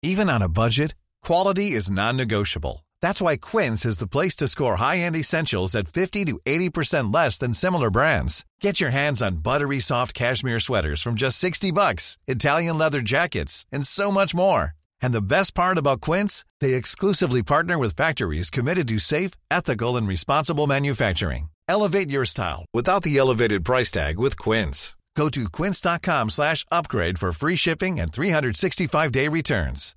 Even on a budget, quality is non-negotiable. That's why Quince is the place to score high-end essentials at 50 to 80% less than similar brands. Get your hands on buttery soft cashmere sweaters from just $60, Italian leather jackets, and so much more. And the best part about Quince, they exclusively partner with factories committed to safe, ethical, and responsible manufacturing. Elevate your style without the elevated price tag with Quince. Go to quince.com/upgrade for free shipping and 365-day returns.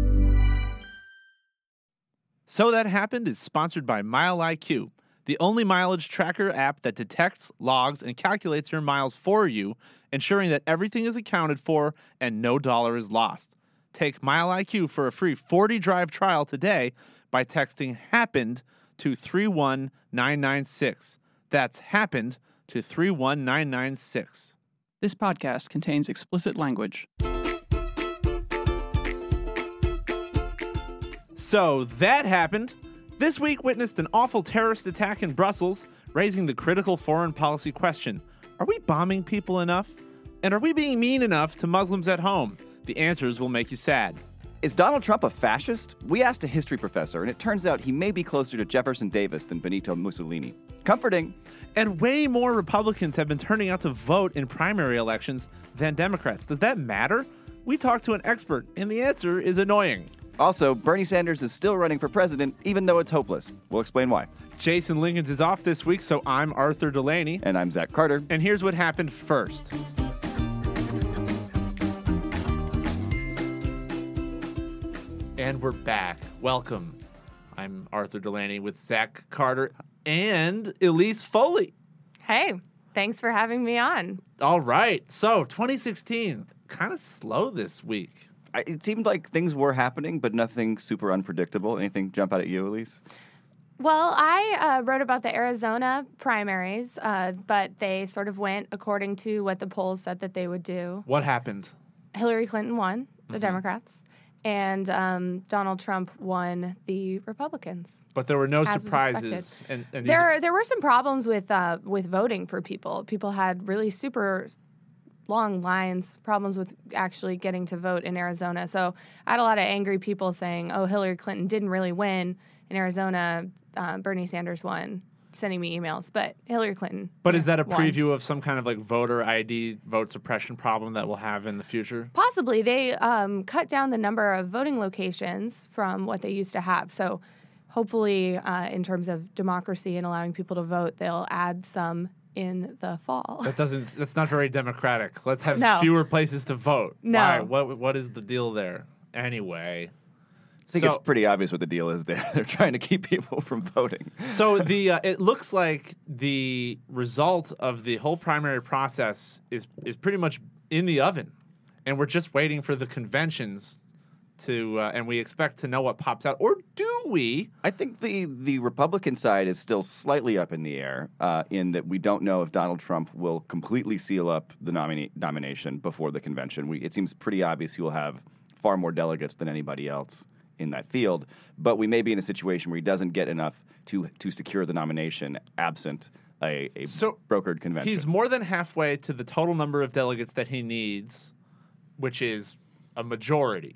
So That Happened is sponsored by MileIQ, the only mileage tracker app that detects, logs, and calculates your miles for you, ensuring that everything is accounted for and no dollar is lost. Take MileIQ for a free 40-drive trial today by texting HAPPENED to 31996. That's HAPPENED to 31996. This podcast contains explicit language. So that happened. This week witnessed an awful terrorist attack in Brussels, raising the critical foreign policy question. Are we bombing people enough? And are we being mean enough to Muslims at home? The answers will make you sad. Is Donald Trump a fascist? We asked a history professor, and it turns out he may be closer to Jefferson Davis than Benito Mussolini. Comforting. And way more Republicans have been turning out to vote in primary elections than Democrats. Does that matter? We talked to an expert, and the answer is annoying. Also, Bernie Sanders is still running for president, even though it's hopeless. We'll explain why. Jason Lincolns is off this week, so I'm Arthur Delaney. And I'm Zach Carter. And here's what happened first. And we're back. Welcome. I'm Arthur Delaney with Zach Carter and Elise Foley. Hey, thanks for having me on. All right. So 2016, kind of slow this week. It seemed like things were happening, but nothing super unpredictable. Anything jump out at you, Elise? Well, I wrote about the Arizona primaries, but they sort of went according to what the polls said that they would do. What happened? Hillary Clinton won, the Democrats, and Donald Trump won the Republicans. But there were no surprises. And there were some problems with voting for people. People had really super long lines, problems with actually getting to vote in Arizona. So I had a lot of angry people saying, oh, Hillary Clinton didn't really win in Arizona. Bernie Sanders won, sending me emails. But Hillary Clinton But is that a won. preview of some kind of like voter ID, vote suppression problem that we'll have in the future? Possibly. They cut down the number of voting locations from what they used to have. So hopefully, in terms of democracy and allowing people to vote, they'll add some in the fall. That's not very democratic. Let's have No. fewer places to vote. No. Why? What is the deal there? Anyway. I think it's pretty obvious what the deal is there. They're trying to keep people from voting. So it looks like the result of the whole primary process is pretty much in the oven, and we're just waiting for the conventions to, and we expect to know what pops out. Or do we? I think the Republican side is still slightly up in the air in that we don't know if Donald Trump will completely seal up the nomination before the convention. It seems pretty obvious he will have far more delegates than anybody else in that field, but we may be in a situation where he doesn't get enough to secure the nomination absent a brokered convention. He's more than halfway to the total number of delegates that he needs, which is a majority.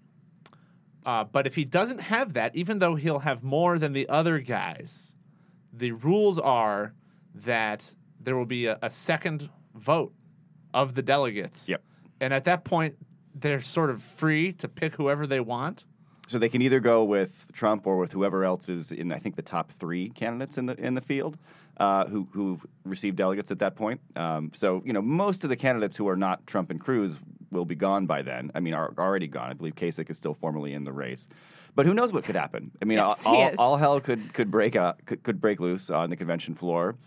But if he doesn't have that, even though he'll have more than the other guys, the rules are that there will be a second vote of the delegates. Yep. And at that point, they're sort of free to pick whoever they want. So they can either go with Trump or with whoever else is in, I think, the top three candidates in the field who received delegates at that point. So, most of the candidates who are not Trump and Cruz will be gone by then. I mean, are already gone. I believe Kasich is still formally in the race. But who knows what could happen? I mean, Yes, all hell could break loose on the convention floor.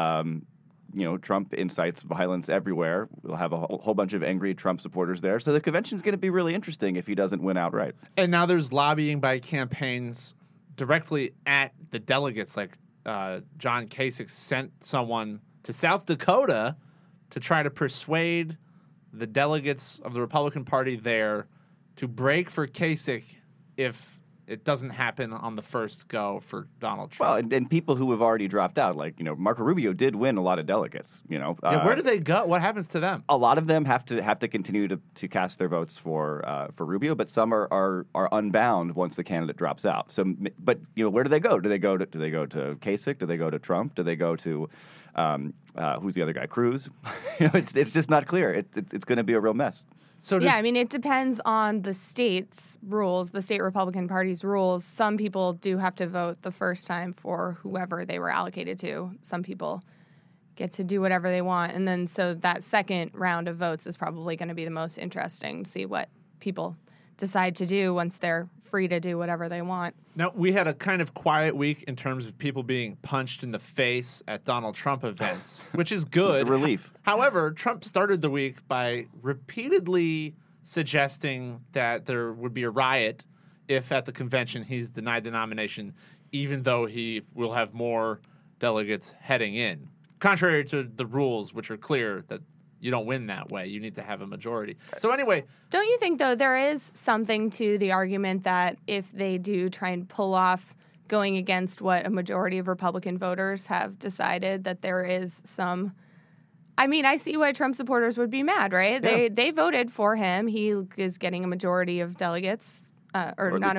Trump incites violence everywhere. We'll have a whole bunch of angry Trump supporters there. So the convention's going to be really interesting if he doesn't win outright. And now there's lobbying by campaigns directly at the delegates. Like John Kasich sent someone to South Dakota to try to persuade the delegates of the Republican Party there to break for Kasich if it doesn't happen on the first go for Donald Trump. Well, and people who have already dropped out, like, Marco Rubio did win a lot of delegates, where do they go? What happens to them? A lot of them have to continue to cast their votes for Rubio, but some are unbound once the candidate drops out. So, but where do they go? Do they go to Kasich? Do they go to Trump? Do they go to who's the other guy? Cruz? It's just not clear. It's going to be a real mess. So yeah, I mean, it depends on the state's rules, the state Republican Party's rules. Some people do have to vote the first time for whoever they were allocated to. Some people get to do whatever they want. And then so that second round of votes is probably going to be the most interesting to see what people decide to do once they're free to do whatever they want. Now, we had a kind of quiet week in terms of people being punched in the face at Donald Trump events, which is good. It's a relief. However, Trump started the week by repeatedly suggesting that there would be a riot if at the convention he's denied the nomination, even though he will have more delegates heading in. Contrary to the rules, which are clear that you don't win that way. You need to have a majority. So anyway. Don't you think, though, there is something to the argument that if they do try and pull off going against what a majority of Republican voters have decided, that there is some... I mean, I see why Trump supporters would be mad, right? Yeah. They voted for him. He is getting a majority of delegates. Or not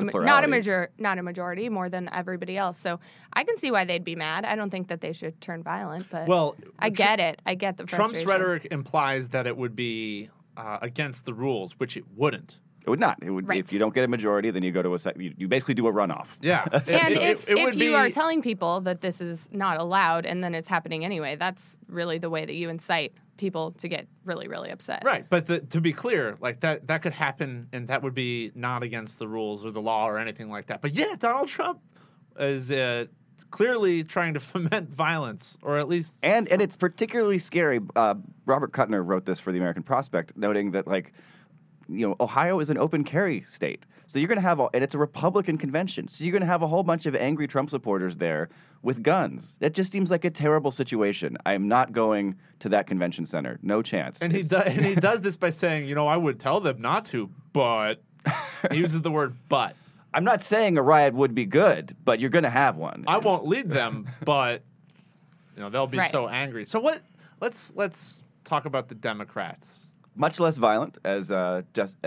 a majority, more than everybody else. So I can see why they'd be mad. I don't think that they should turn violent, but I get it. I get the frustration. Trump's rhetoric implies that it would be against the rules, which it wouldn't. It would not. It would. Right. If you don't get a majority, then you go to you basically do a runoff. Yeah. And if you are telling people that this is not allowed and then it's happening anyway, that's really the way that you incite people to get really, really upset. Right. But to be clear, like that could happen, and that would be not against the rules or the law or anything like that. But yeah, Donald Trump is clearly trying to foment violence, or at least... And it's particularly scary. Robert Kuttner wrote this for the American Prospect, noting that, Ohio is an open carry state. So you're going to have, and it's a Republican convention. So you're going to have a whole bunch of angry Trump supporters there with guns. That just seems like a terrible situation. I am not going to that convention center. No chance. And he does this by saying, I would tell them not to, but he uses the word but. I'm not saying a riot would be good, but you're going to have one. I won't lead them, but they'll be so angry. So what? Let's talk about the Democrats. Much less violent, as our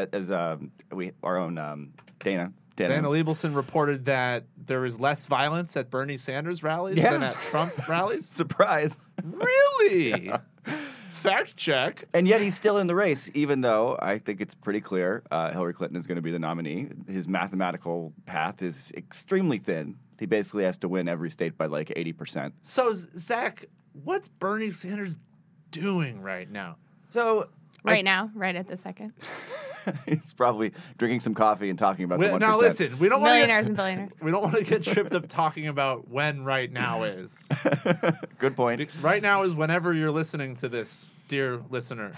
own Dana Liebelson reported that there is less violence at Bernie Sanders rallies than at Trump rallies. Surprise! Really? Fact check. And yet he's still in the race, even though I think it's pretty clear Hillary Clinton is going to be the nominee. His mathematical path is extremely thin. He basically has to win every state by 80%. So, Zach, what's Bernie Sanders doing right now? So... Right now, right at the second. He's probably drinking some coffee and talking about the 1%. Now listen, we don't millionaires and billionaires. We don't want to get tripped up talking about when right now is. Good point. Right now is whenever you're listening to this, dear listener.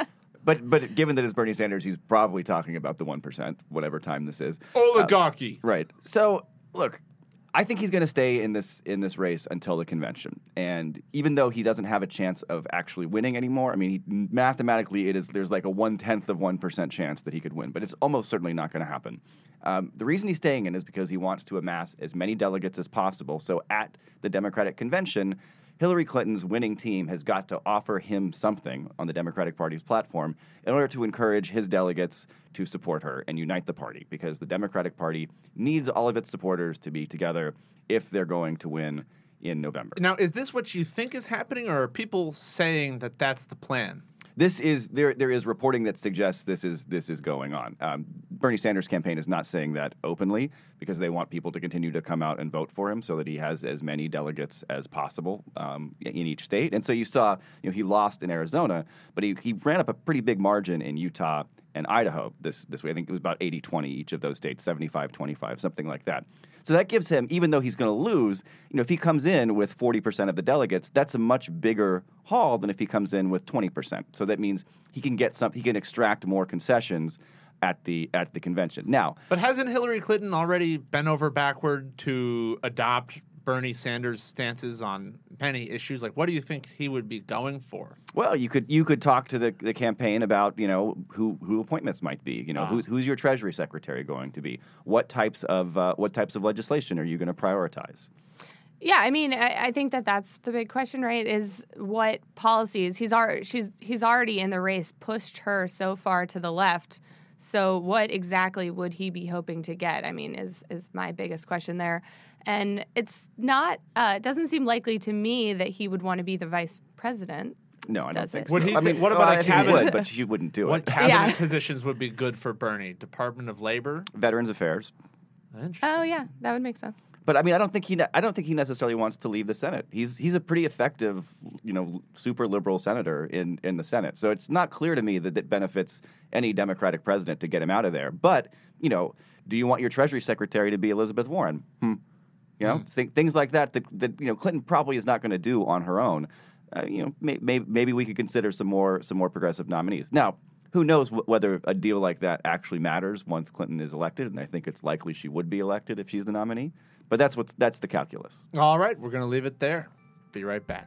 But given that it's Bernie Sanders, he's probably talking about the 1%, whatever time this is. Oligarchy. Right. So, look, I think he's going to stay in this race until the convention. And even though he doesn't have a chance of actually winning anymore, I mean, mathematically, there's like a 0.1% chance that he could win, but it's almost certainly not going to happen. The reason he's staying in is because he wants to amass as many delegates as possible. So at the Democratic convention, Hillary Clinton's winning team has got to offer him something on the Democratic Party's platform in order to encourage his delegates to support her and unite the party, because the Democratic Party needs all of its supporters to be together if they're going to win in November. Now, is this what you think is happening, or are people saying that that's the plan? This is there is reporting that suggests this is going on. Bernie Sanders' campaign is not saying that openly because they want people to continue to come out and vote for him so that he has as many delegates as possible in each state. And so you saw, he lost in Arizona, but he ran up a pretty big margin in Utah and Idaho this way. I think it was about 80-20 each of those states, 75-25, something like that. So that gives him, even though he's going to lose, if he comes in with 40% of the delegates, that's a much bigger haul than if he comes in with 20%. So that means he can extract more concessions at the convention. Now, but hasn't Hillary Clinton already bent over backward to adopt Bernie Sanders' stances on many issues. Like, what do you think he would be going for? Well, you could talk to the campaign about, who appointments might be. Who's your Treasury Secretary going to be? What types of legislation are you going to prioritize? Yeah, I mean, I think that's the big question, right? Is what policies he's already in the race, pushed her so far to the left. So what exactly would he be hoping to get? I mean, is my biggest question there. And it's not. It doesn't seem likely to me that he would want to be the vice president. No, I don't think so. Would he? I mean, what about a I think he cabinet? would, but she wouldn't do What it. cabinet positions would be good for Bernie? Department of Labor, Veterans Affairs. Interesting. Oh yeah, that would make sense. But I mean, I don't think he necessarily wants to leave the Senate. He's a pretty effective, super liberal senator in the Senate. So it's not clear to me that it benefits any Democratic president to get him out of there. But do you want your Treasury Secretary to be Elizabeth Warren? Things like that Clinton probably is not going to do on her own. Maybe we could consider some more progressive nominees. Now, who knows whether a deal like that actually matters once Clinton is elected? And I think it's likely she would be elected if she's the nominee. But that's the calculus. All right, we're going to leave it there. Be right back.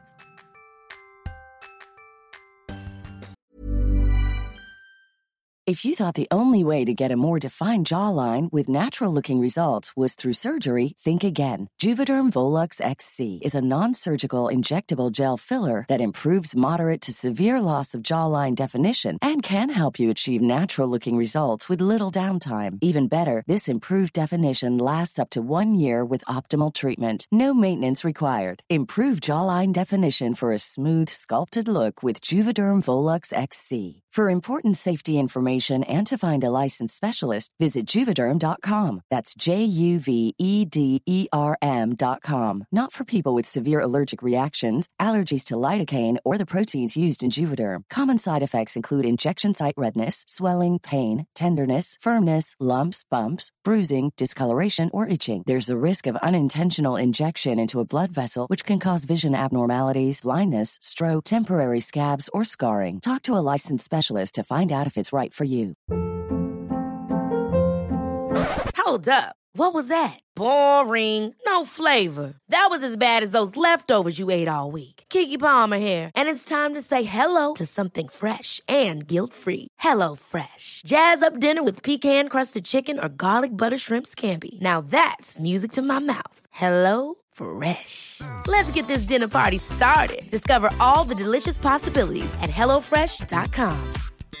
If you thought the only way to get a more defined jawline with natural-looking results was through surgery, think again. Juvederm Volux XC is a non-surgical injectable gel filler that improves moderate to severe loss of jawline definition and can help you achieve natural-looking results with little downtime. Even better, this improved definition lasts up to 1 year with optimal treatment. No maintenance required. Improve jawline definition for a smooth, sculpted look with Juvederm Volux XC. For important safety information and to find a licensed specialist, visit Juvederm.com. That's JUVEDERM.com. Not for people with severe allergic reactions, allergies to lidocaine, or the proteins used in Juvederm. Common side effects include injection site redness, swelling, pain, tenderness, firmness, lumps, bumps, bruising, discoloration, or itching. There's a risk of unintentional injection into a blood vessel, which can cause vision abnormalities, blindness, stroke, temporary scabs, or scarring. Talk to a licensed specialist to find out if it's right for you. Hold up. What was that? Boring. No flavor. That was as bad as those leftovers you ate all week. Keke Palmer here, and it's time to say hello to something fresh and guilt-free. Hello Fresh. Jazz up dinner with pecan-crusted chicken or garlic butter shrimp scampi. Now that's music to my mouth. Hello Fresh. Let's get this dinner party started. Discover all the delicious possibilities at HelloFresh.com.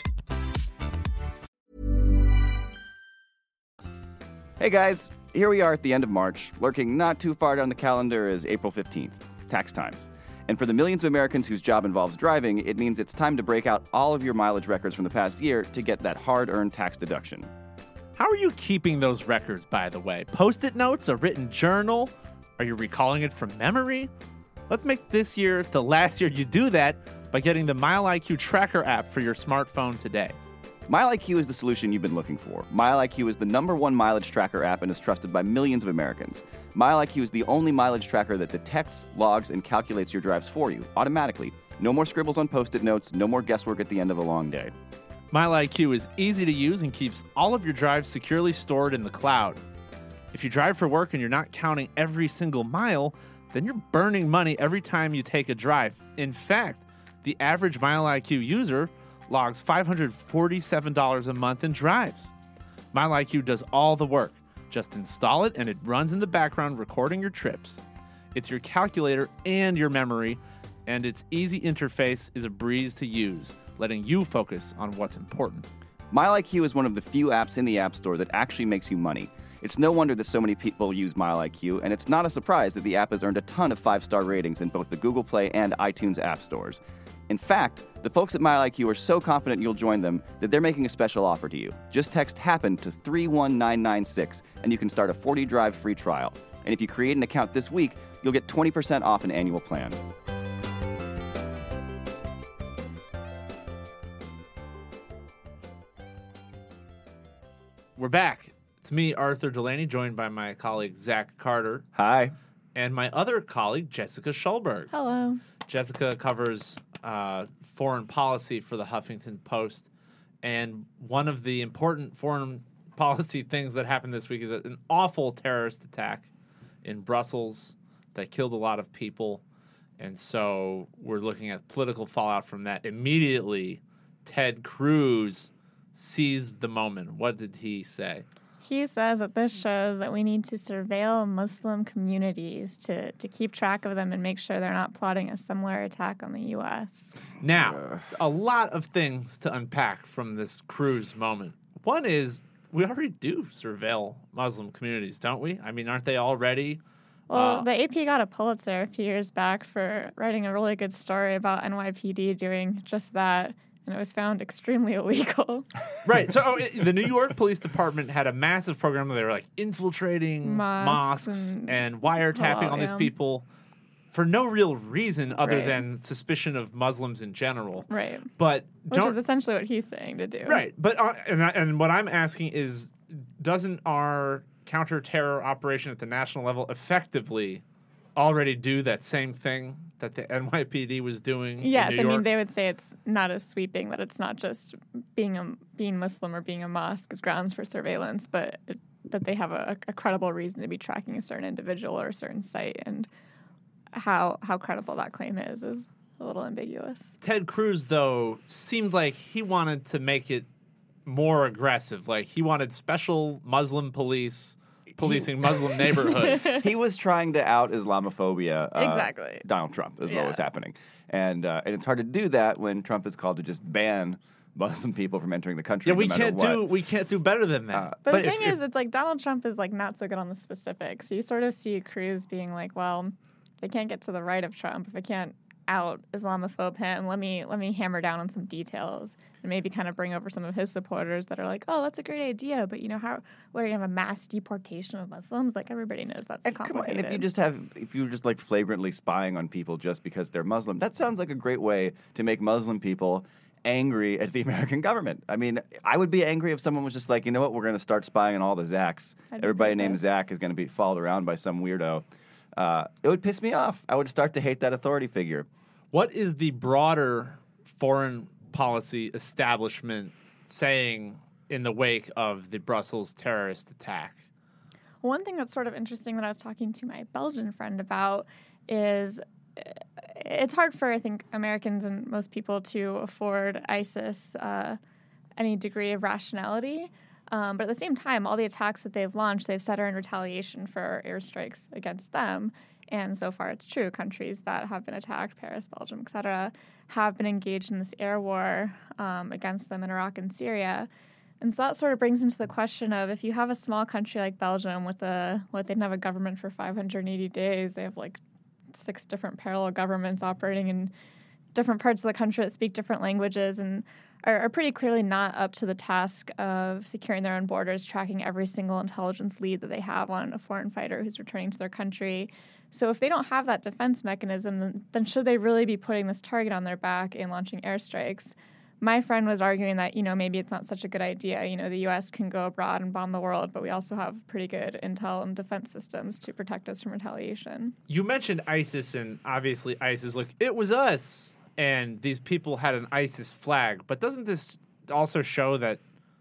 Hey guys, here we are at the end of March. Lurking not too far down the calendar is April 15th, tax times. And for the millions of Americans whose job involves driving, it means it's time to break out all of your mileage records from the past year to get that hard-earned tax deduction. How are you keeping those records, by the way? Post-it notes, a written journal? Are you recalling it from memory? Let's make this year the last year you do that by getting the MileIQ Tracker app for your smartphone today. MileIQ is the solution you've been looking for. MileIQ is the #1 mileage tracker app and is trusted by millions of Americans. MileIQ is the only mileage tracker that detects, logs, and calculates your drives for you, automatically. No more scribbles on Post-it notes, no more guesswork at the end of a long day. MileIQ is easy to use and keeps all of your drives securely stored in the cloud. If you drive for work and you're not counting every single mile, then you're burning money every time you take a drive. In fact, the average MileIQ user logs $547 a month in drives. MileIQ does all the work. Just install it and it runs in the background recording your trips. It's your calculator and your memory, and its easy interface is a breeze to use, letting you focus on what's important. MileIQ is one of the few apps in the App Store that actually makes you money. It's no wonder that so many people use MileIQ, and it's not a surprise that the app has earned a ton of 5-star ratings in both the Google Play and iTunes app stores. In fact, the folks at MileIQ are so confident you'll join them that they're making a special offer to you. Just text HAPPEN to 31996, and you can start a 40-drive free trial. And if you create an account this week, you'll get 20% off an annual plan. We're back. It's me, Arthur Delaney, joined by my colleague, Zach Carter. Hi. And my other colleague, Jessica Schulberg. Hello. Jessica covers foreign policy for the Huffington Post. And one of the important foreign policy things that happened this week is an awful terrorist attack in Brussels that killed a lot of people. And so we're looking at political fallout from that. Immediately, Ted Cruz seized the moment. What did he say? He says that this shows that we need to surveil Muslim communities to keep track of them and make sure they're not plotting a similar attack on the U.S. Now, a lot of things to unpack from this Cruz moment. One is we already do surveil Muslim communities, don't we? I mean, aren't they already? Well, the AP got a Pulitzer a few years back for writing a really good story about NYPD doing just that. And it was found extremely illegal. Right. So the New York Police Department had a massive program where they were like infiltrating mosques and wiretapping all these people for no real reason other than suspicion of Muslims in general. Right. But which is essentially what he's saying to do. Right. But and what I'm asking is, doesn't our counter-terror operation at the national level effectively already do that same thing that the NYPD was doing? Yes, in New York? I mean they would say it's not as sweeping, that it's not just being Muslim or being a mosque as grounds for surveillance, but that they have a credible reason to be tracking a certain individual or a certain site, and how credible that claim is a little ambiguous. Ted Cruz, though, seemed like he wanted to make it more aggressive. Like he wanted special Muslim police policing Muslim neighborhoods. He was trying to out Islamophobia. Exactly. Donald Trump is what was happening, and it's hard to do that when Trump is called to just ban Muslim people from entering the country. Yeah, we no can't do better than that. But the thing is, it's like Donald Trump is like not so good on the specifics. So you sort of see Cruz being like, well, if I can't get to the right of Trump, if I can't out Islamophobe him, let me hammer down on some details and maybe kind of bring over some of his supporters that are like, oh, that's a great idea, but you know where you have a mass deportation of Muslims, like everybody knows that's complicated. And if you're just like flagrantly spying on people just because they're Muslim, that sounds like a great way to make Muslim people angry at the American government. I mean, I would be angry if someone was just like, you know what, we're going to start spying on all the Zachs. Everybody named Zach is going to be followed around by some weirdo. It would piss me off. I would start to hate that authority figure. What is the broader foreign policy establishment saying in the wake of the Brussels terrorist attack? One thing that's sort of interesting that I was talking to my Belgian friend about is it's hard for, I think, Americans and most people to afford ISIS any degree of rationality. But at the same time, all the attacks that they've launched, they've said are in retaliation for airstrikes against them. And so far, it's true. Countries that have been attacked, Paris, Belgium, et cetera, have been engaged in this air war against them in Iraq and Syria. And so that sort of brings into the question of if you have a small country like Belgium with they didn't have a government for 580 days, they have like 6 different parallel governments operating in different parts of the country that speak different languages and are pretty clearly not up to the task of securing their own borders, tracking every single intelligence lead that they have on a foreign fighter who's returning to their country. So if they don't have that defense mechanism, then should they really be putting this target on their back and launching airstrikes? My friend was arguing that, maybe it's not such a good idea. The U.S. can go abroad and bomb the world, but we also have pretty good intel and defense systems to protect us from retaliation. You mentioned ISIS, and obviously ISIS, look, it was us. And these people had an ISIS flag. But doesn't this also show that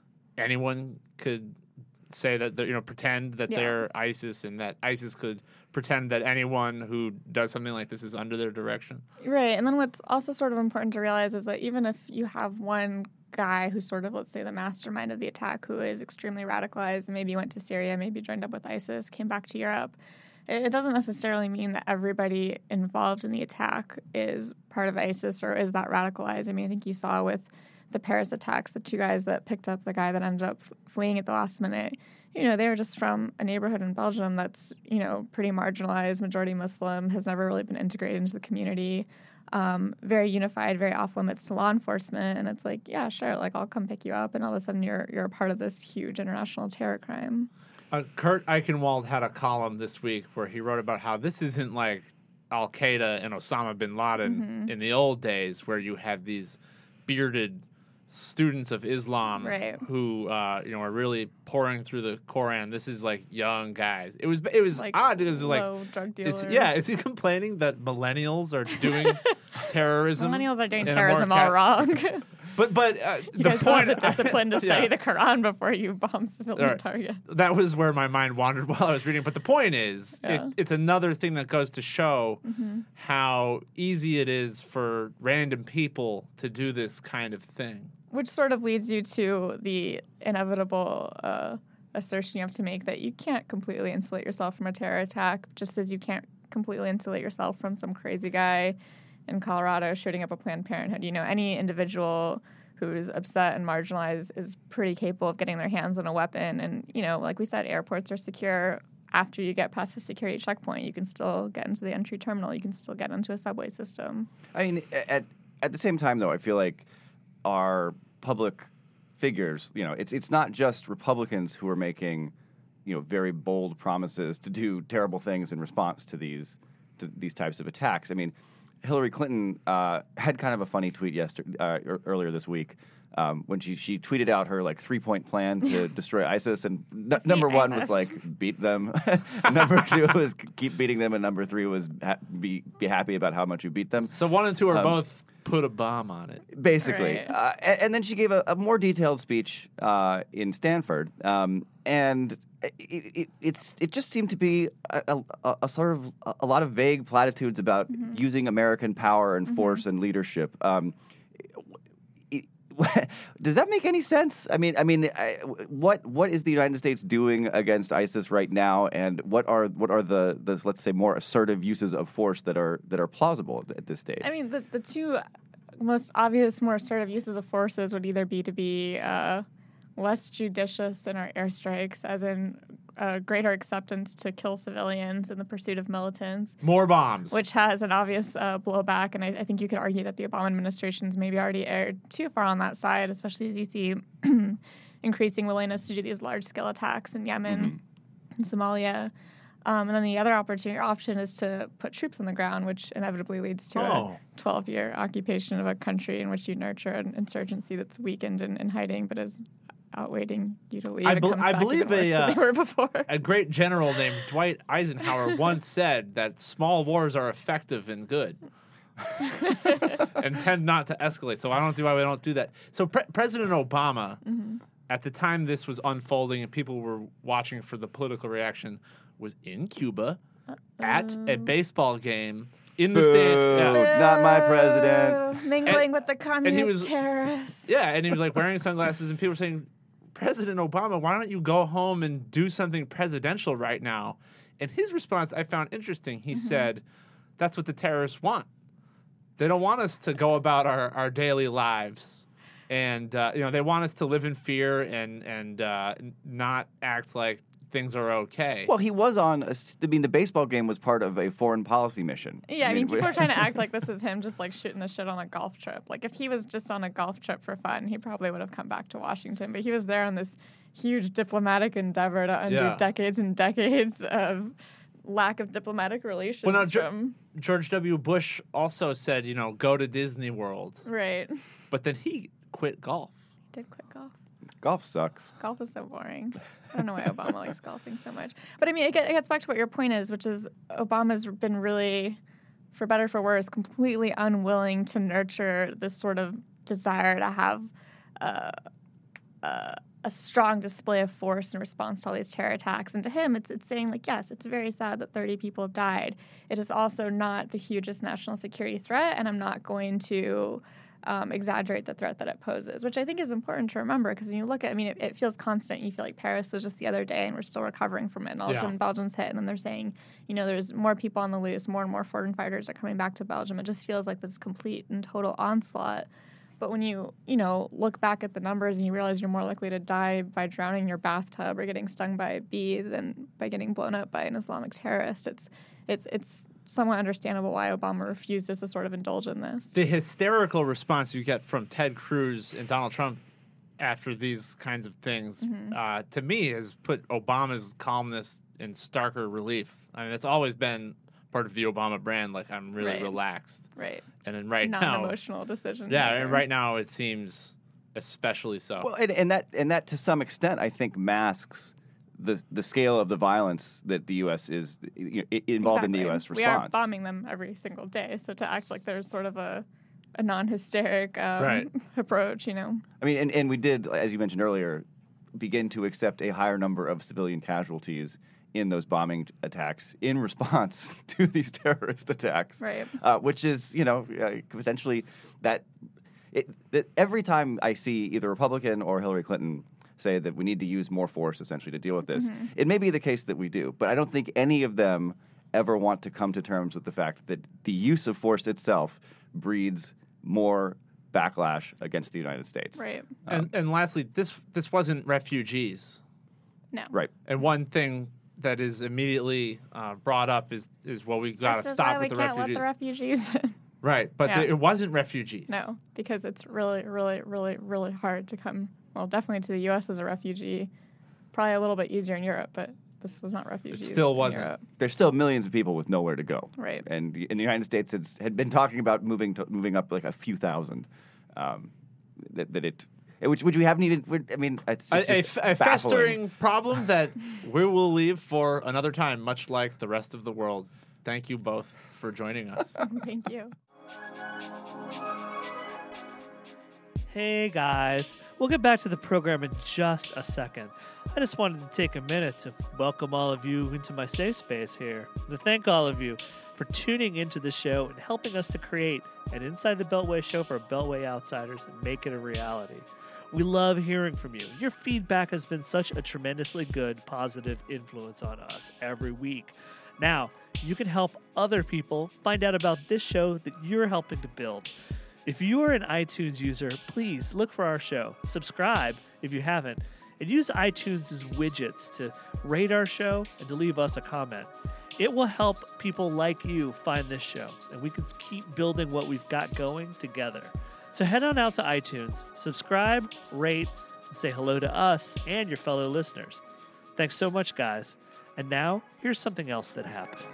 anyone could say that, pretend that they're ISIS, and that ISIS could pretend that anyone who does something like this is under their direction? Right. And then what's also sort of important to realize is that even if you have one guy who's sort of, let's say, the mastermind of the attack, who is extremely radicalized, maybe went to Syria, maybe joined up with ISIS, came back to Europe, it doesn't necessarily mean that everybody involved in the attack is part of ISIS or is that radicalized. I mean, I think you saw with the Paris attacks, the 2 guys that picked up the guy that ended up fleeing at the last minute, they were just from a neighborhood in Belgium that's, pretty marginalized, majority Muslim, has never really been integrated into the community, very unified, very off limits to law enforcement. And it's like, yeah, sure, like I'll come pick you up. And all of a sudden you're a part of this huge international terror crime. Kurt Eichenwald had a column this week where he wrote about how this isn't like Al-Qaeda and Osama bin Laden in the old days, where you had these bearded students of Islam who are really pouring through the Quran. This is like young guys. It was like odd. It was like drug dealer. Is he complaining that millennials are doing terrorism. Millennials are doing in a more terrorism all wrong. But You the guys don't point have the discipline to study yeah. the Quran before you bomb civilian Right. targets. That was where my mind wandered while I was reading. But the point is, Yeah. it's another thing that goes to show Mm-hmm. how easy it is for random people to do this kind of thing. Which sort of leads you to the inevitable assertion you have to make that you can't completely insulate yourself from a terror attack, just as you can't completely insulate yourself from some crazy guy in Colorado shooting up a Planned Parenthood. You know, any individual who's upset and marginalized is pretty capable of getting their hands on a weapon. And, you know, like we said, airports are secure. After you get past the security checkpoint, you can still get into the entry terminal. You can still get into a subway system. I mean, at the same time, though, I feel like our public figures, you know, it's not just Republicans who are making, you know, very bold promises to do terrible things in response to these types of attacks. I mean, Hillary Clinton had kind of a funny tweet earlier this week when she tweeted out her like 3-point plan to destroy ISIS, and number one was like beat them, number 2 was keep beating them, and number 3 was be happy about how much you beat them. So 1 and 2 are both put a bomb on it. Basically. Right. And then she gave a more detailed speech in Stanford. And it just seemed to be a sort of a lot of vague platitudes about using American power and force and leadership. Does that make any sense? I mean, what is the United States doing against ISIS right now, and what are the let's say more assertive uses of force that are plausible at this stage? I mean, the two most obvious, more assertive uses of forces would either be to be less judicious in our airstrikes, as in greater acceptance to kill civilians in the pursuit of militants. More bombs. Which has an obvious blowback, and I think you could argue that the Obama administration's maybe already erred too far on that side, especially as you see increasing willingness to do these large-scale attacks in Yemen and Somalia. And then the other option is to put troops on the ground, which inevitably leads to a 12-year occupation of a country in which you nurture an insurgency that's weakened and hiding, but is outwaiting you to leave. I believe they were before. A great general named Dwight Eisenhower once said that small wars are effective and good and tend not to escalate. So I don't see why we don't do that. So President Obama, at the time this was unfolding and people were watching for the political reaction, was in Cuba at a baseball game in the stand. Yeah. Not my president. Mingling with the communist terrorists. Yeah, and he was like wearing sunglasses, and people were saying, President Obama, why don't you go home and do something presidential right now? And his response I found interesting. He said, that's what the terrorists want. They don't want us to go about our daily lives. And, they want us to live in fear and not act like things are okay. Well, he was the baseball game was part of a foreign policy mission. Yeah, I mean, people are trying to act like this is him just like shooting the shit on a golf trip. Like if he was just on a golf trip for fun, he probably would have come back to Washington. But he was there on this huge diplomatic endeavor to undo decades and decades of lack of diplomatic relations. Well, now, George W. Bush also said, go to Disney World. Right. But then he quit golf. He did quit golf. Golf sucks. Golf is so boring. I don't know why Obama likes golfing so much. But I mean, it gets back to what your point is, which is Obama's been really, for better or for worse, completely unwilling to nurture this sort of desire to have a strong display of force in response to all these terror attacks. And to him, it's saying, like, yes, it's very sad that 30 people died. It is also not the hugest national security threat, and I'm not going to exaggerate the threat that it poses, which I think is important to remember, because when you look at, it feels constant. You feel like Paris was just the other day and we're still recovering from it, and all of a sudden Belgium's hit, and then they're saying, there's more people on the loose, more and more foreign fighters are coming back to Belgium. It just feels like this complete and total onslaught. But when you look back at the numbers and you realize you're more likely to die by drowning in your bathtub or getting stung by a bee than by getting blown up by an Islamic terrorist, it's somewhat understandable why Obama refuses to sort of indulge in this. The hysterical response you get from Ted Cruz and Donald Trump after these kinds of things, to me, has put Obama's calmness in starker relief. I mean, it's always been part of the Obama brand. Like, I'm really relaxed. Right. And then now, non-emotional decision. Yeah, and right now it seems especially so. Well, and that to some extent, I think, masks the scale of the violence that the U.S. is involved in the U.S. response. We are bombing them every single day. So to act like there's sort of a non-hysteric approach, I mean, and we did, as you mentioned earlier, begin to accept a higher number of civilian casualties in those bombing attacks in response to these terrorist attacks. Right. Which is, potentially that every time I see either Republican or Hillary Clinton say that we need to use more force essentially to deal with this, it may be the case that we do, but I don't think any of them ever want to come to terms with the fact that the use of force itself breeds more backlash against the United States. Right. And lastly, this wasn't refugees. No. Right. And one thing that is immediately brought up is well, we got to stop with the refugees. Let the refugees in. Right, but it wasn't refugees. No, because it's really, really, really, really hard to come, well, definitely to the U.S. as a refugee. Probably a little bit easier in Europe, but this was not refugees. It still in wasn't. Europe. There's still millions of people with nowhere to go. Right. And in the United States, had been talking about moving up like a few thousand. Which we haven't even. I mean, it's a baffling. festering problem that we will leave for another time, much like the rest of the world. Thank you both for joining us. Thank you. Hey guys, we'll get back to the program in just a second. I just wanted to take a minute to welcome all of you into my safe space here, to thank all of you for tuning into the show and helping us to create an Inside the Beltway show for Beltway outsiders and make it a reality. We love hearing from you. Your feedback has been such a tremendously good, positive influence on us every week. Now, you can help other people find out about this show that you're helping to build. If you are an iTunes user, please look for our show, subscribe if you haven't, and use iTunes' widgets to rate our show and to leave us a comment. It will help people like you find this show, and we can keep building what we've got going together. So head on out to iTunes, subscribe, rate, and say hello to us and your fellow listeners. Thanks so much, guys. And now, here's something else that happened.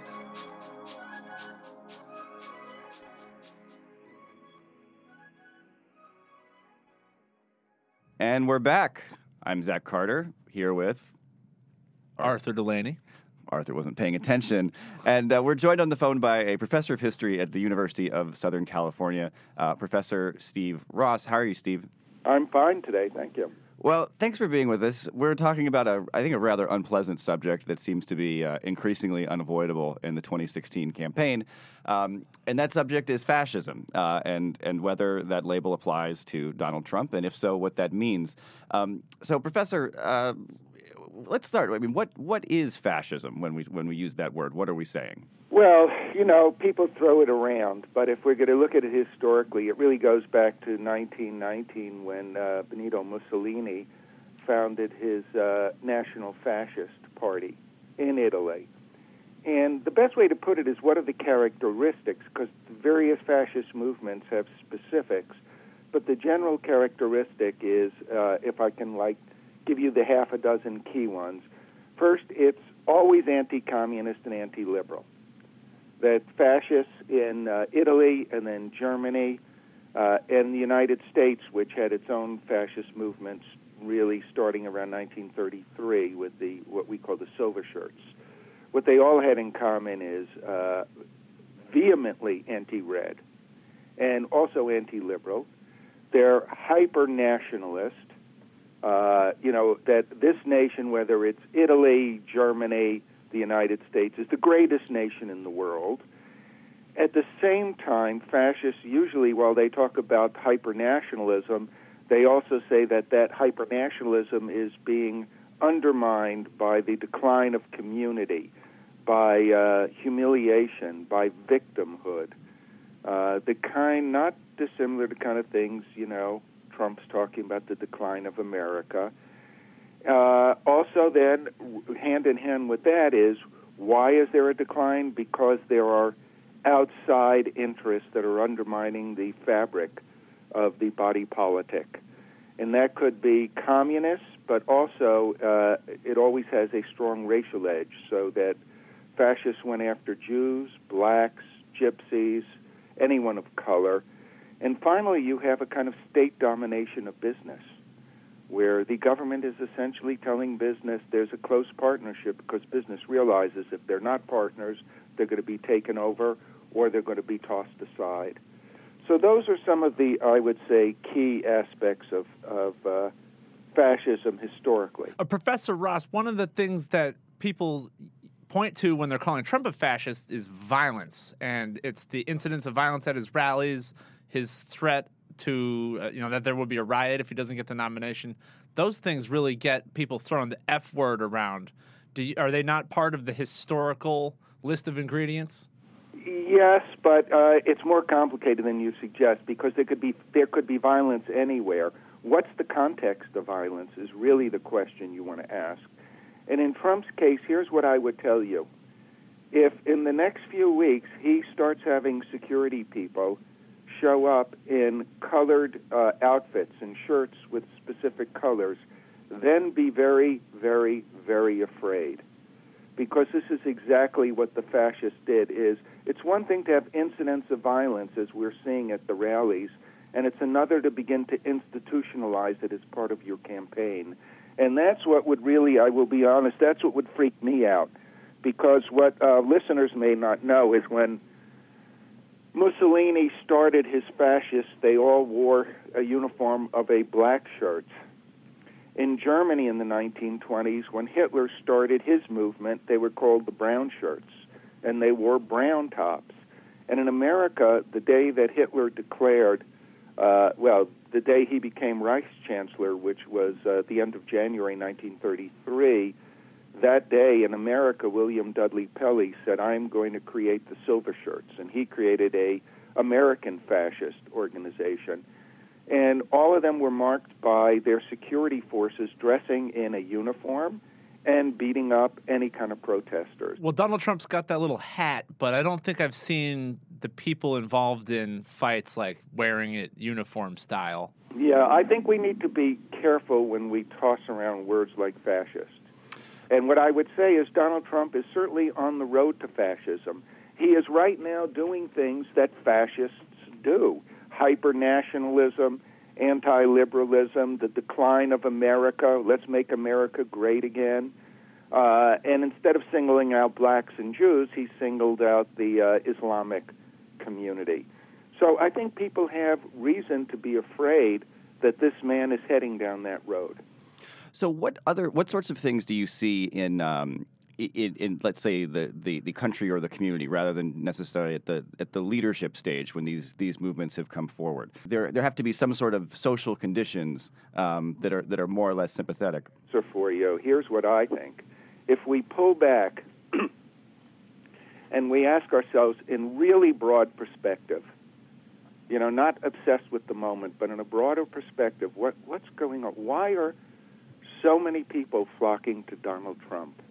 And we're back. I'm Zach Carter, here with Arthur Delaney. Arthur wasn't paying attention. And we're joined on the phone by a professor of history at the University of Southern California, Professor Steve Ross. How are you, Steve? I'm fine today, thank you. Well, thanks for being with us. We're talking about, I think, a rather unpleasant subject that seems to be increasingly unavoidable in the 2016 campaign. And that subject is fascism, and whether that label applies to Donald Trump, and if so, what that means. So, Professor, let's start. I mean, what is fascism when we use that word? What are we saying? Well, people throw it around, but if we're going to look at it historically, it really goes back to 1919 when Benito Mussolini founded his National Fascist Party in Italy. And the best way to put it is, what are the characteristics? Because the various fascist movements have specifics, but the general characteristic is, if I can give you the half a dozen key ones. First, it's always anti-communist and anti-liberal. That fascists in Italy and then Germany and the United States, which had its own fascist movements really starting around 1933 with what we call the Silver Shirts. What they all had in common is vehemently anti-red and also anti-liberal. They're hyper-nationalist. That this nation, whether it's Italy, Germany, the United States, is the greatest nation in the world. At the same time, fascists usually, while they talk about hyper-nationalism, they also say that hyper-nationalism is being undermined by the decline of community, by humiliation, by victimhood, the kind not dissimilar to kind of things, Trump's talking about the decline of America. Also, then, hand in hand with that is, why is there a decline? Because there are outside interests that are undermining the fabric of the body politic. And that could be communists, but also it always has a strong racial edge, so that fascists went after Jews, blacks, gypsies, anyone of color. And finally, you have a kind of state domination of business, where the government is essentially telling business there's a close partnership because business realizes if they're not partners, they're going to be taken over or they're going to be tossed aside. So those are some of the, I would say, key aspects of fascism historically. Professor Ross, one of the things that people point to when they're calling Trump a fascist is violence, and it's the incidents of violence at his rallies, his threat to, that there will be a riot if he doesn't get the nomination. Those things really get people throwing the F word around. Are they not part of the historical list of ingredients? Yes, but it's more complicated than you suggest because there could be violence anywhere. What's the context of violence is really the question you want to ask. And in Trump's case, here's what I would tell you. If in the next few weeks he starts having security people show up in colored outfits and shirts with specific colors, then be very, very, very afraid. Because this is exactly what the fascists did. It's one thing to have incidents of violence, as we're seeing at the rallies, and it's another to begin to institutionalize it as part of your campaign. And that's what would really, I will be honest, that's what would freak me out. Because what listeners may not know is when Mussolini started his fascists, they all wore a uniform of a black shirt. In Germany in the 1920s, when Hitler started his movement, they were called the brown shirts, and they wore brown tops. And in America, the day that Hitler declared, the day he became Reichschancellor, which was the end of January 1933, that day in America, William Dudley Pelley said, I'm going to create the silver shirts, and he created a American fascist organization. And all of them were marked by their security forces dressing in a uniform and beating up any kind of protesters. Well, Donald Trump's got that little hat, but I don't think I've seen the people involved in fights like wearing it uniform style. Yeah, I think we need to be careful when we toss around words like fascist. And what I would say is Donald Trump is certainly on the road to fascism. He is right now doing things that fascists do. Hyper-nationalism, anti-liberalism, the decline of America, let's make America great again. And instead of singling out blacks and Jews, he singled out the Islamic community. So I think people have reason to be afraid that this man is heading down that road. So what sorts of things do you see in let's say the country or the community, rather than necessarily at the leadership stage when these movements have come forward? There have to be some sort of social conditions that are more or less sympathetic. So for you, here's what I think: if we pull back and we ask ourselves in really broad perspective, not obsessed with the moment, but in a broader perspective, what's going on? Why are so many people flocking to Donald Trump?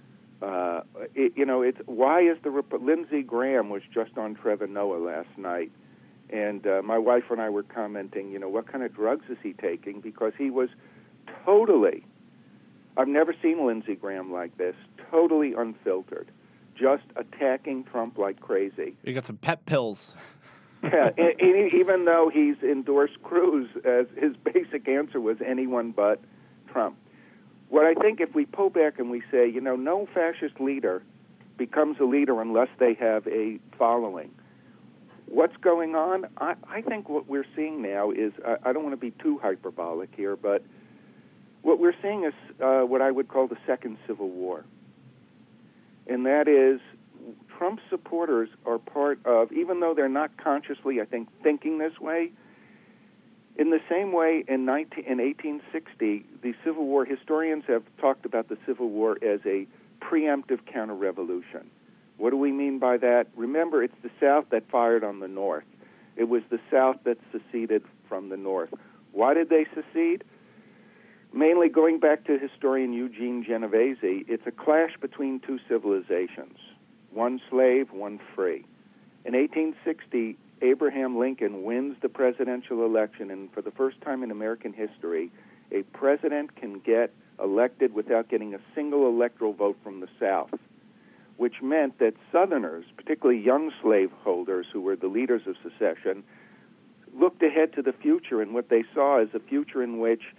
Why is Lindsey Graham was just on Trevor Noah last night, and my wife and I were commenting, what kind of drugs is he taking? Because he was totally, I've never seen Lindsey Graham like this, totally unfiltered, just attacking Trump like crazy. You got some pep pills. Yeah, and even though he's endorsed Cruz, as his basic answer was anyone but Trump. What I think if we pull back and we say, no fascist leader becomes a leader unless they have a following. What's going on? I think what we're seeing now is, I don't want to be too hyperbolic here, but what we're seeing is what I would call the second civil war. And that is Trump's supporters are part of, even though they're not consciously, I think, thinking this way, in the same way, in 1860, the Civil War, historians have talked about the Civil War as a preemptive counter-revolution. What do we mean by that? Remember, it's the South that fired on the North. It was the South that seceded from the North. Why did they secede? Mainly going back to historian Eugene Genovese, it's a clash between two civilizations, one slave, one free. In 1860, Abraham Lincoln wins the presidential election, and for the first time in American history, a president can get elected without getting a single electoral vote from the South, which meant that Southerners, particularly young slaveholders who were the leaders of secession, looked ahead to the future, and what they saw is a future in which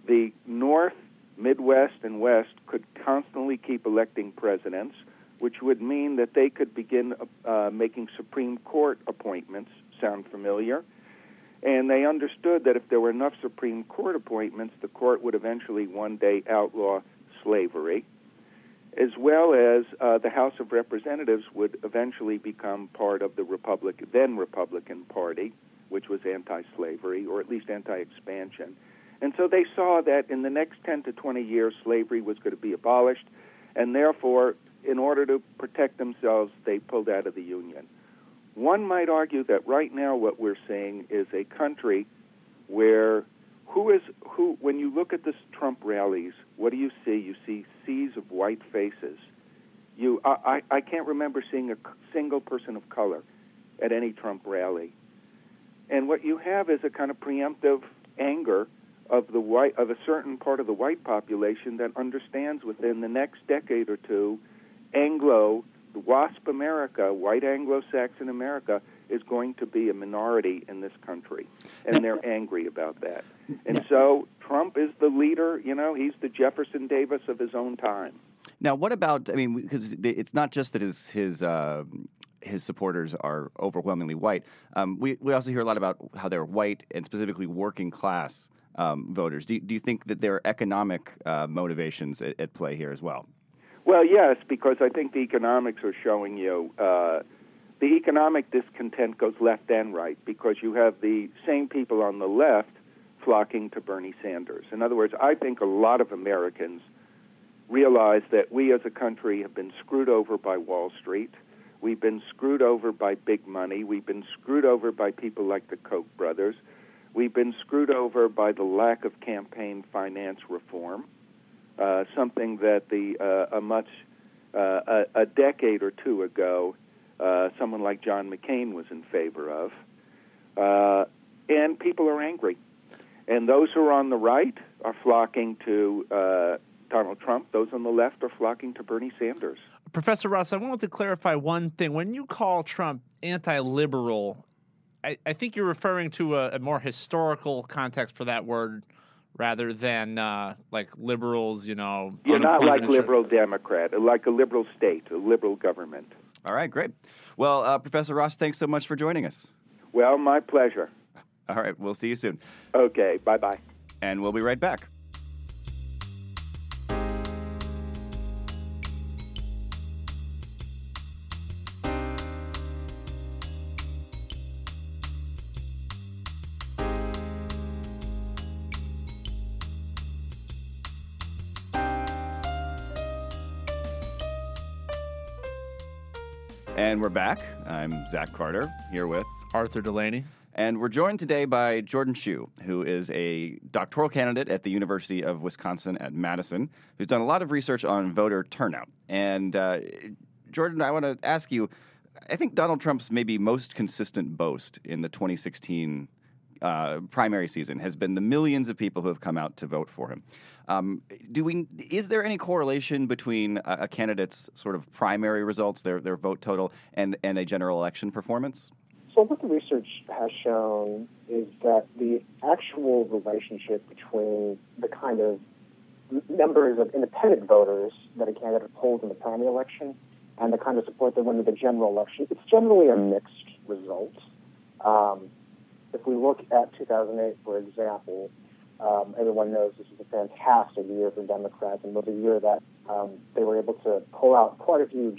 the North, Midwest, and West could constantly keep electing presidents, which would mean that they could begin making Supreme Court appointments. Sound familiar? And they understood that if there were enough Supreme Court appointments, the court would eventually one day outlaw slavery, as well as the House of Representatives would eventually become part of the then Republican Party, which was anti-slavery, or at least anti-expansion. And so they saw that in the next 10 to 20 years, slavery was going to be abolished, and therefore, in order to protect themselves, they pulled out of the Union. One might argue that right now what we're seeing is a country where when you look at the Trump rallies, what do you see? You see seas of white faces. I can't remember seeing a single person of color at any Trump rally. And what you have is a kind of preemptive anger of a certain part of the white population that understands within the next decade or two, the WASP America, white Anglo-Saxon America, is going to be a minority in this country, and they're angry about that. And so Trump is the leader, he's the Jefferson Davis of his own time. Now, what about, because it's not just that his supporters are overwhelmingly white. We also hear a lot about how they're white and specifically working class voters. Do you think that there are economic motivations at play here as well? Well, yes, because I think the economics are showing you the economic discontent goes left and right, because you have the same people on the left flocking to Bernie Sanders. In other words, I think a lot of Americans realize that we as a country have been screwed over by Wall Street. We've been screwed over by big money. We've been screwed over by people like the Koch brothers. We've been screwed over by the lack of campaign finance reform, something that a decade or two ago, someone like John McCain was in favor of. And people are angry. And those who are on the right are flocking to Donald Trump. Those on the left are flocking to Bernie Sanders. Professor Ross, I wanted to clarify one thing. When you call Trump anti-liberal, I think you're referring to a more historical context for that word rather than like liberals, You're not like liberal Democrat, like a liberal state, a liberal government. All right, great. Well, Professor Ross, thanks so much for joining us. Well, my pleasure. All right, we'll see you soon. Okay, bye-bye. And we'll be right back. And we're back. I'm Zach Carter, here with Arthur Delaney. And we're joined today by Jordan Chu, who is a doctoral candidate at the University of Wisconsin at Madison, who's done a lot of research on voter turnout. And Jordan, I want to ask you, I think Donald Trump's maybe most consistent boast in the 2016 primary season has been the millions of people who have come out to vote for him. Is there any correlation between a candidate's sort of primary results, their vote total, and a general election performance? So what the research has shown is that the actual relationship between the kind of numbers of independent voters that a candidate polls in the primary election and the kind of support they win in the general election, it's generally a mixed result. If we look at 2008, for example, everyone knows this is a fantastic year for Democrats, and was a year that they were able to pull out quite a few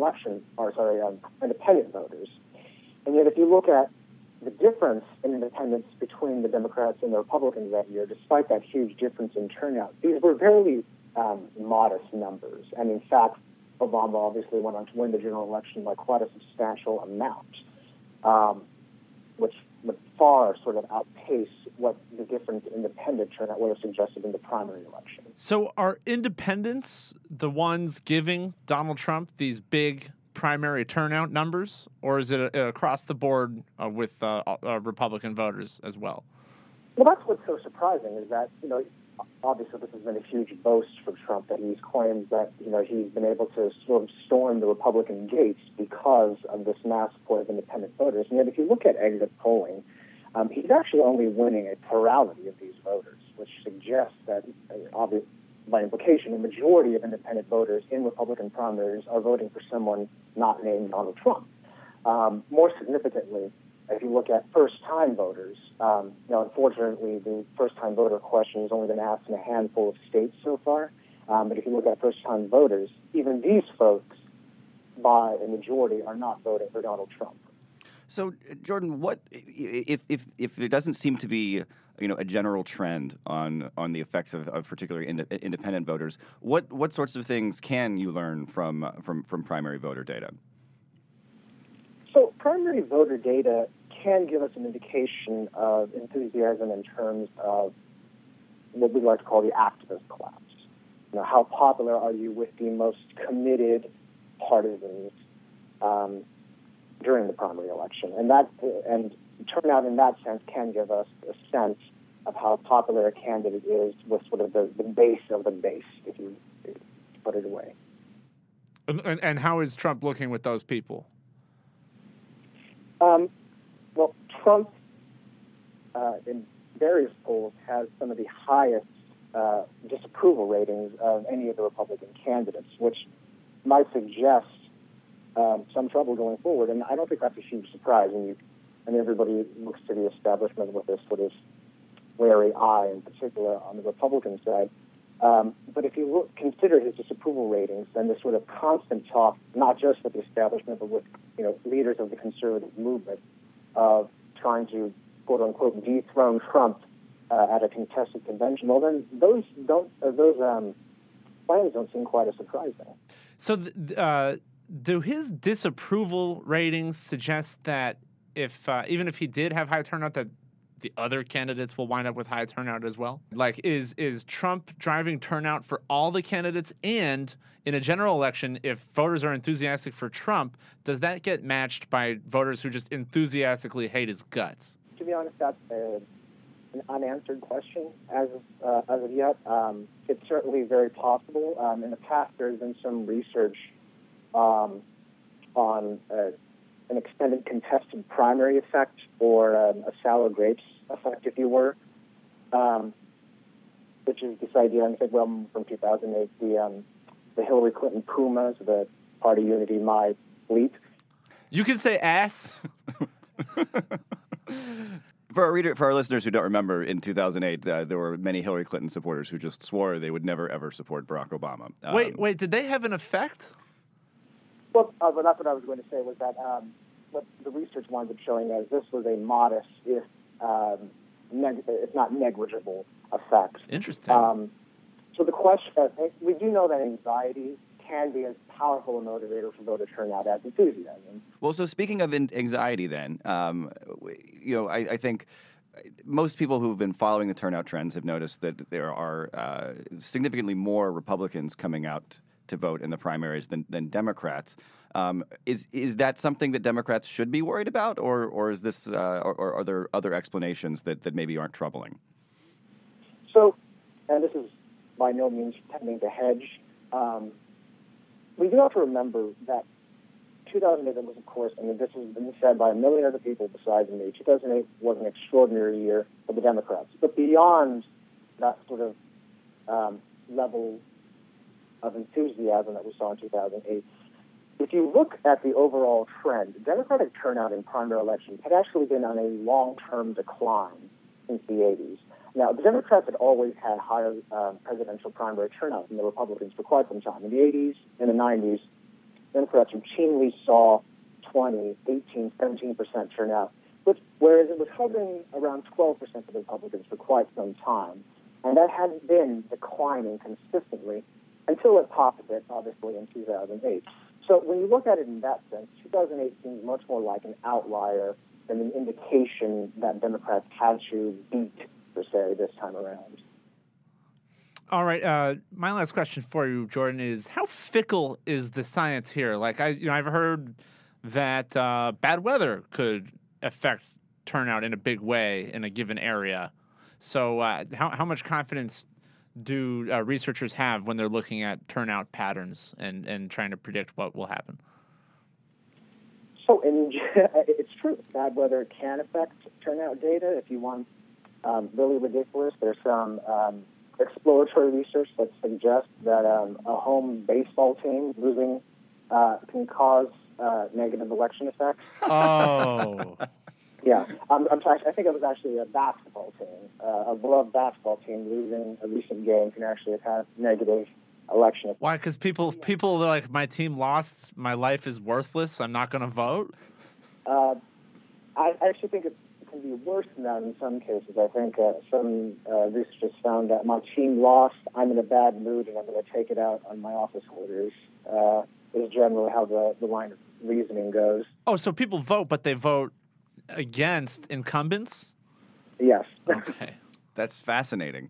independent voters. And yet, if you look at the difference in independence between the Democrats and the Republicans that year, despite that huge difference in turnout, these were very modest numbers. And in fact, Obama obviously went on to win the general election by quite a substantial amount, which would far sort of outpace what the different independent turnout would have suggested in the primary election. So are independents the ones giving Donald Trump these big primary turnout numbers, or is it across the board with Republican voters as well? Well, that's what's so surprising is that, obviously this has been a huge boast for Trump that he's claimed that, he's been able to sort of storm the Republican gates because of this mass support of independent voters. And yet if you look at exit polling, he's actually only winning a plurality of these voters, which suggests that, obviously, by implication, a majority of independent voters in Republican primaries are voting for someone not named Donald Trump. More significantly, if you look at first-time voters, unfortunately, the first-time voter question has only been asked in a handful of states so far. But if you look at first-time voters, even these folks, by a majority, are not voting for Donald Trump. So, Jordan, what if there doesn't seem to be a general trend on the effects of particularly independent voters? What sorts of things can you learn from primary voter data? So, primary voter data can give us an indication of enthusiasm in terms of what we like to call the activist class. How popular are you with the most committed partisans during the primary election? And turnout in that sense can give us a sense of how popular a candidate is with sort of the base of the base, if you put it away. And how is Trump looking with those people? Well, Trump, in various polls, has some of the highest disapproval ratings of any of the Republican candidates, which might suggest some trouble going forward. And I don't think that's a huge surprise. And everybody looks to the establishment with this sort of wary eye, in particular on the Republican side. But if you consider his disapproval ratings, then this sort of constant talk, not just with the establishment, but with leaders of the conservative movement, of trying to quote unquote dethrone Trump at a contested convention, well, then those plans don't seem quite as surprising. So, do his disapproval ratings suggest that if even if he did have high turnout, that the other candidates will wind up with high turnout as well? Like, is Trump driving turnout for all the candidates? And in a general election, if voters are enthusiastic for Trump, does that get matched by voters who just enthusiastically hate his guts? To be honest, that's an unanswered question as of yet. It's certainly very possible. In the past, there's been some research on an extended contested primary effect, or a sour grapes effect, if you were, which is this idea, I think, well, from 2008, the Hillary Clinton Pumas, the party unity, my bleep. You can say ass. For our listeners who don't remember, in 2008, there were many Hillary Clinton supporters who just swore they would never, ever support Barack Obama. Wait, did they have an effect? Well, that's what I was going to say, was that what the research winds up showing is this was a modest, if not negligible, effect. Interesting. So the question, we do know that anxiety can be as powerful a motivator for voter turnout as enthusiasm. Well, so speaking of anxiety then, I think most people who have been following the turnout trends have noticed that there are significantly more Republicans coming out to vote in the primaries than Democrats. Is that something that Democrats should be worried about, or is this, or are there other explanations that maybe aren't troubling? So, and this is by no means tending to hedge, we do have to remember that 2008 was, of course, this has been said by a million other people besides me, 2008 was an extraordinary year for the Democrats. But beyond that sort of level of enthusiasm that we saw in 2008, if you look at the overall trend, Democratic turnout in primary elections had actually been on a long-term decline since the 80s. Now, the Democrats had always had higher presidential primary turnout than the Republicans for quite some time. In the 80s and the 90s, Democrats routinely saw 20, 18, 17% turnout, whereas it was hovering around 12% for the Republicans for quite some time. And that had been declining consistently until it popped a bit, obviously, in 2008. So when you look at it in that sense, 2008 seems much more like an outlier than an indication that Democrats had to beat, per se, this time around. All right. My last question for you, Jordan, is how fickle is the science here? Like, I've heard that bad weather could affect turnout in a big way in a given area. So how much confidence do researchers have when they're looking at turnout patterns and trying to predict what will happen? So it's true. Bad weather can affect turnout data. If you want really ridiculous. There's some exploratory research that suggests that a home baseball team losing can cause negative election effects. Oh. Yeah, I think it was actually a basketball team, a beloved basketball team losing a recent game can actually have had negative election effects. Why? Because people are like, my team lost, my life is worthless, I'm not going to vote? I actually think it can be worse than that in some cases. I think some researchers found that my team lost, I'm in a bad mood, and I'm going to take it out on my office holders, is generally how the line of reasoning goes. Oh, so people vote, but they vote against incumbents? Yes. Okay. That's fascinating.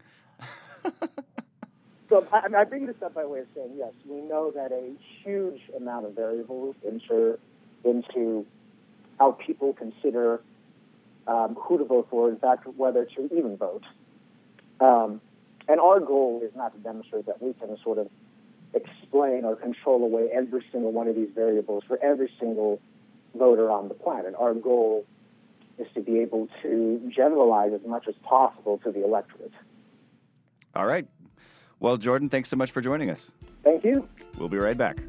So I bring this up by way of saying, yes, we know that a huge amount of variables enter into how people consider who to vote for, in fact, whether to even vote. And our goal is not to demonstrate that we can sort of explain or control away every single one of these variables for every single voter on the planet. Our goal is to be able to generalize as much as possible to the electorate. All right. Well, Jordan, thanks so much for joining us. Thank you. We'll be right back.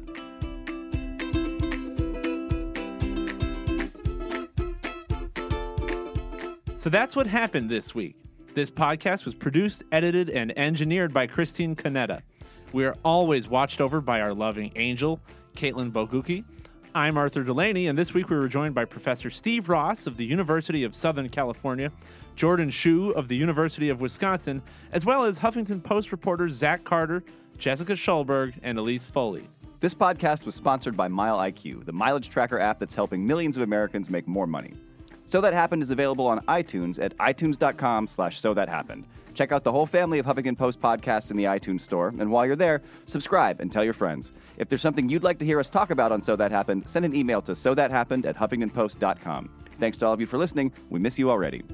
So that's what happened this week. This podcast was produced, edited, and engineered by Christine Canetta. We are always watched over by our loving angel, Caitlin Bogucki. I'm Arthur Delaney, and this week we were joined by Professor Steve Ross of the University of Southern California, Jordan Shu of the University of Wisconsin, as well as Huffington Post reporters Zach Carter, Jessica Schulberg, and Elise Foley. This podcast was sponsored by MileIQ, the mileage tracker app that's helping millions of Americans make more money. So That Happened is available on iTunes at itunes.com/SoThatHappened. Check out the whole family of Huffington Post podcasts in the iTunes store, and while you're there, subscribe and tell your friends. If there's something you'd like to hear us talk about on So That Happened, send an email to sothathappened@huffingtonpost.com. Thanks to all of you for listening. We miss you already.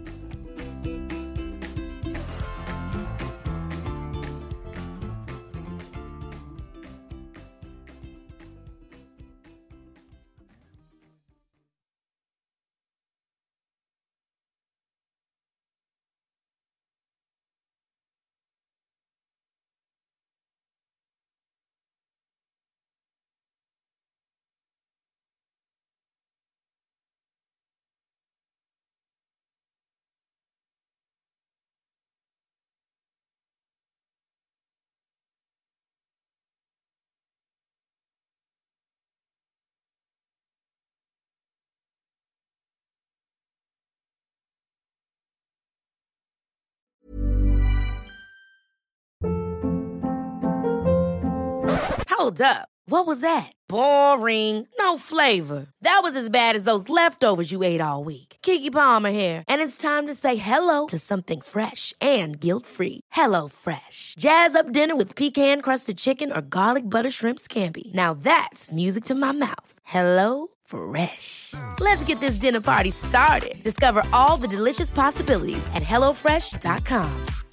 Hold up. What was that? Boring. No flavor. That was as bad as those leftovers you ate all week. Keke Palmer here, and it's time to say hello to something fresh and guilt-free. Hello Fresh. Jazz up dinner with pecan-crusted chicken or garlic butter shrimp scampi. Now that's music to my mouth. Hello Fresh. Let's get this dinner party started. Discover all the delicious possibilities at HelloFresh.com.